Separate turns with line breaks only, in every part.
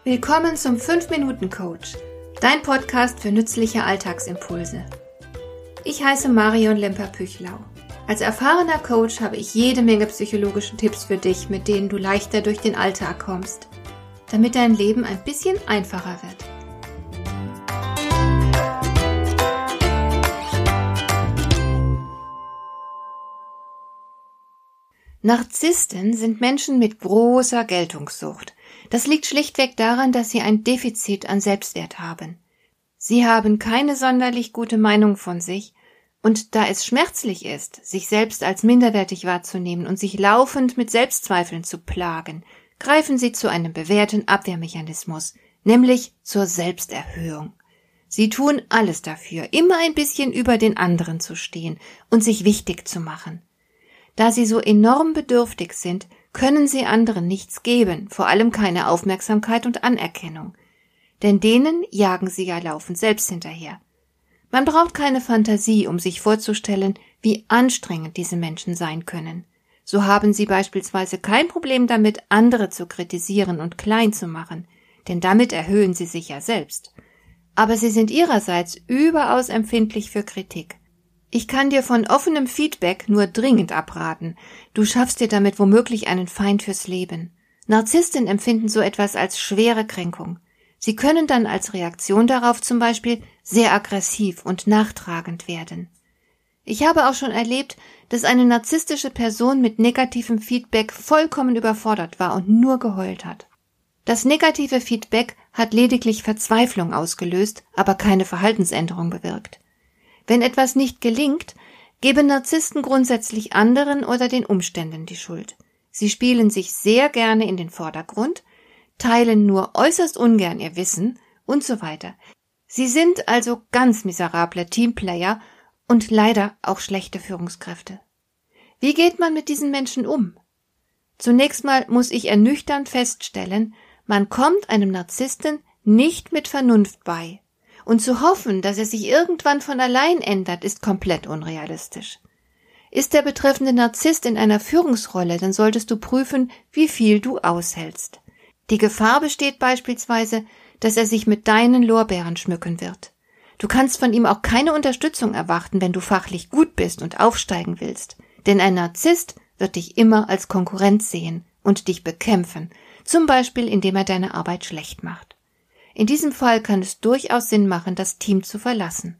Willkommen zum 5-Minuten-Coach, dein Podcast für nützliche Alltagsimpulse. Ich heiße Marion Lemper-Püchlau. Als erfahrener Coach habe ich jede Menge psychologische Tipps für dich, mit denen du leichter durch den Alltag kommst, damit dein Leben ein bisschen einfacher wird. Narzissten sind Menschen mit großer Geltungssucht. Das liegt schlichtweg daran, dass sie ein Defizit an Selbstwert haben. Sie haben keine sonderlich gute Meinung von sich, und da es schmerzlich ist, sich selbst als minderwertig wahrzunehmen und sich laufend mit Selbstzweifeln zu plagen, greifen sie zu einem bewährten Abwehrmechanismus, nämlich zur Selbsterhöhung. Sie tun alles dafür, immer ein bisschen über den anderen zu stehen und sich wichtig zu machen. Da sie so enorm bedürftig sind, können sie anderen nichts geben, vor allem keine Aufmerksamkeit und Anerkennung. Denn denen jagen sie ja laufend selbst hinterher. Man braucht keine Fantasie, um sich vorzustellen, wie anstrengend diese Menschen sein können. So haben sie beispielsweise kein Problem damit, andere zu kritisieren und klein zu machen, denn damit erhöhen sie sich ja selbst. Aber sie sind ihrerseits überaus empfindlich für Kritik. Ich kann dir von offenem Feedback nur dringend abraten. Du schaffst dir damit womöglich einen Feind fürs Leben. Narzissten empfinden so etwas als schwere Kränkung. Sie können dann als Reaktion darauf zum Beispiel sehr aggressiv und nachtragend werden. Ich habe auch schon erlebt, dass eine narzisstische Person mit negativem Feedback vollkommen überfordert war und nur geheult hat. Das negative Feedback hat lediglich Verzweiflung ausgelöst, aber keine Verhaltensänderung bewirkt. Wenn etwas nicht gelingt, geben Narzissten grundsätzlich anderen oder den Umständen die Schuld. Sie spielen sich sehr gerne in den Vordergrund, teilen nur äußerst ungern ihr Wissen und so weiter. Sie sind also ganz miserable Teamplayer und leider auch schlechte Führungskräfte. Wie geht man mit diesen Menschen um? Zunächst mal muss ich ernüchternd feststellen, man kommt einem Narzissten nicht mit Vernunft bei. Und zu hoffen, dass er sich irgendwann von allein ändert, ist komplett unrealistisch. Ist der betreffende Narzisst in einer Führungsrolle, dann solltest du prüfen, wie viel du aushältst. Die Gefahr besteht beispielsweise, dass er sich mit deinen Lorbeeren schmücken wird. Du kannst von ihm auch keine Unterstützung erwarten, wenn du fachlich gut bist und aufsteigen willst. Denn ein Narzisst wird dich immer als Konkurrent sehen und dich bekämpfen, zum Beispiel indem er deine Arbeit schlecht macht. In diesem Fall kann es durchaus Sinn machen, das Team zu verlassen.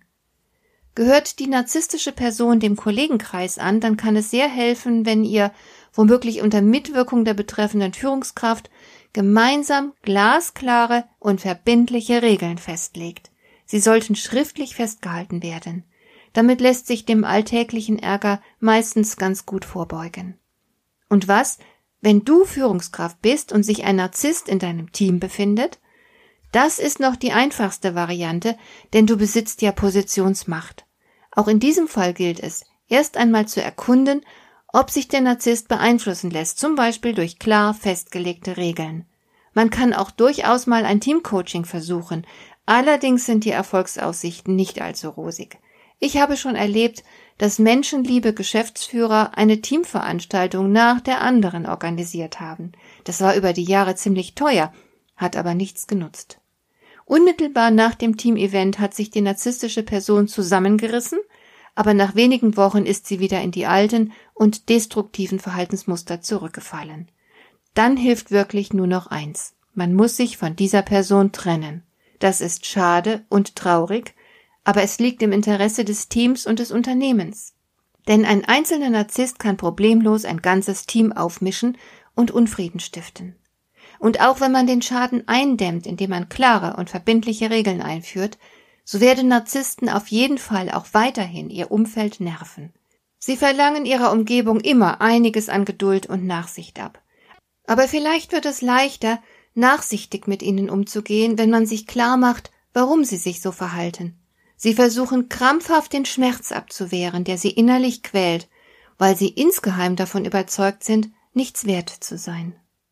Gehört die narzisstische Person dem Kollegenkreis an, dann kann es sehr helfen, wenn ihr, womöglich unter Mitwirkung der betreffenden Führungskraft, gemeinsam glasklare und verbindliche Regeln festlegt. Sie sollten schriftlich festgehalten werden. Damit lässt sich dem alltäglichen Ärger meistens ganz gut vorbeugen. Und was, wenn du Führungskraft bist und sich ein Narzisst in deinem Team befindet? Das ist noch die einfachste Variante, denn du besitzt ja Positionsmacht. Auch in diesem Fall gilt es, erst einmal zu erkunden, ob sich der Narzisst beeinflussen lässt, zum Beispiel durch klar festgelegte Regeln. Man kann auch durchaus mal ein Teamcoaching versuchen, allerdings sind die Erfolgsaussichten nicht allzu rosig. Ich habe schon erlebt, dass menschenliebe Geschäftsführer eine Teamveranstaltung nach der anderen organisiert haben. Das war über die Jahre ziemlich teuer, hat aber nichts genutzt. Unmittelbar nach dem Teamevent hat sich die narzisstische Person zusammengerissen, aber nach wenigen Wochen ist sie wieder in die alten und destruktiven Verhaltensmuster zurückgefallen. Dann hilft wirklich nur noch eins: Man muss sich von dieser Person trennen. Das ist schade und traurig, aber es liegt im Interesse des Teams und des Unternehmens. Denn ein einzelner Narzisst kann problemlos ein ganzes Team aufmischen und Unfrieden stiften. Und auch wenn man den Schaden eindämmt, indem man klare und verbindliche Regeln einführt, so werden Narzissten auf jeden Fall auch weiterhin ihr Umfeld nerven. Sie verlangen ihrer Umgebung immer einiges an Geduld und Nachsicht ab. Aber vielleicht wird es leichter, nachsichtig mit ihnen umzugehen, wenn man sich klar macht, warum sie sich so verhalten. Sie versuchen krampfhaft den Schmerz abzuwehren, der sie innerlich quält, weil sie insgeheim davon überzeugt sind, nichts wert zu sein.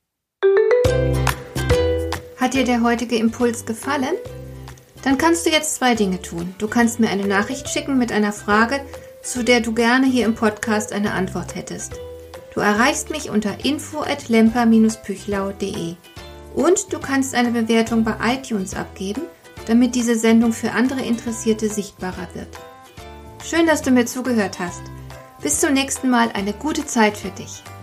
Hat dir der heutige Impuls gefallen? Dann kannst du jetzt 2 Dinge tun. Du kannst mir eine Nachricht schicken mit einer Frage, zu der du gerne hier im Podcast eine Antwort hättest. Du erreichst mich unter info@lemper-püchlau.de. Und du kannst eine Bewertung bei iTunes abgeben, damit diese Sendung für andere Interessierte sichtbarer wird. Schön, dass du mir zugehört hast. Bis zum nächsten Mal, eine gute Zeit für dich.